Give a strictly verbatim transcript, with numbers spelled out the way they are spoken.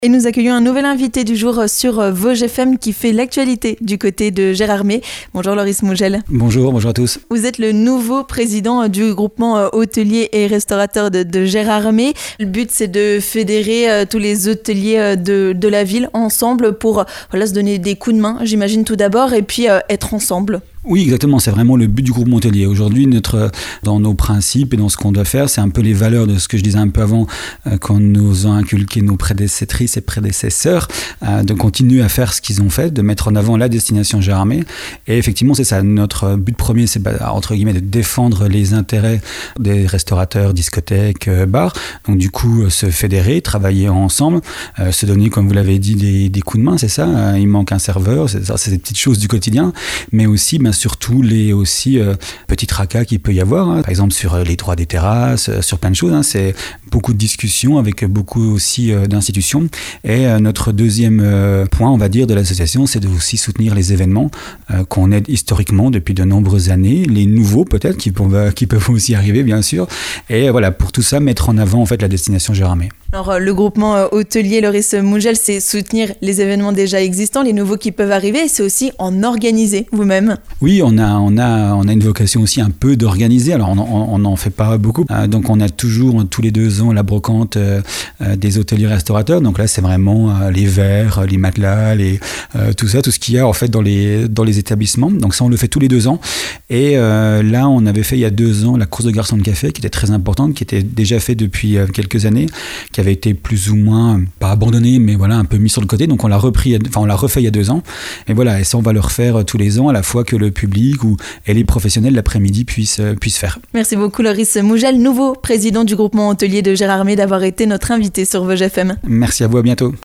Et nous accueillons un nouvel invité du jour sur Vosges F M qui fait l'actualité du côté de Gérardmer. Bonjour Loris Mougel. Bonjour, bonjour à tous. Vous êtes le nouveau président du groupement hôtelier et restaurateur de, de Gérardmer. Le but, c'est de fédérer euh, tous les hôteliers euh, de, de la ville ensemble pour voilà, se donner des coups de main, j'imagine tout d'abord, et puis euh, être ensemble. Oui, exactement. C'est vraiment le but du groupe hôtelier. Aujourd'hui, notre, dans nos principes et dans ce qu'on doit faire, c'est un peu les valeurs de ce que je disais un peu avant, euh, qu'on nous ont inculqué nos prédécessrices et prédécesseurs, euh, de continuer à faire ce qu'ils ont fait, de mettre en avant la destination Gérardmer. Et effectivement, c'est ça. Notre but premier, c'est bah, entre guillemets de défendre les intérêts des restaurateurs, discothèques, euh, bars. Donc du coup, euh, se fédérer, travailler ensemble, euh, se donner, comme vous l'avez dit, des, des coups de main, c'est ça. Euh, il manque un serveur, c'est ça, c'est des petites choses du quotidien, mais aussi bah, surtout les aussi euh, petits tracas qu'il peut y avoir, hein. Par exemple sur euh, les droits des terrasses, euh, sur plein de choses, hein. C'est beaucoup de discussions avec beaucoup aussi euh, d'institutions. Et euh, notre deuxième euh, point, on va dire, de l'association, c'est de aussi soutenir les événements euh, qu'on aide historiquement depuis de nombreuses années, les nouveaux peut-être qui peuvent, qui peuvent aussi arriver bien sûr. Et euh, voilà, pour tout ça, mettre en avant en fait la destination Gérardmer. Alors le groupement hôtelier Loris Mougel, c'est soutenir les événements déjà existants, les nouveaux qui peuvent arriver, et c'est aussi en organiser vous-même. Oui, on a, on a, on a une vocation aussi un peu d'organiser. Alors on n'en fait pas beaucoup. Euh, donc on a toujours tous les deux ans la brocante euh, euh, des hôteliers restaurateurs. Donc là c'est vraiment euh, les verres, les matelas, les, euh, tout ça, tout ce qu'il y a en fait dans les, dans les établissements. Donc ça on le fait tous les deux ans. Et euh, là on avait fait il y a deux ans la course de garçons de café qui était très importante, qui était déjà fait depuis euh, quelques années, qui avait été plus ou moins, pas abandonné, mais voilà, un peu mis sur le côté. Donc on l'a repris, enfin on l'a refait il y a deux ans. Et voilà, et ça on va le refaire tous les ans, à la fois que le public ou, et les professionnels l'après-midi puissent, euh, puissent faire. Merci beaucoup Loris Mougel, nouveau président du groupement hôtelier de Gérardmer, d'avoir été notre invité sur Vosges F M. Merci à vous, à bientôt.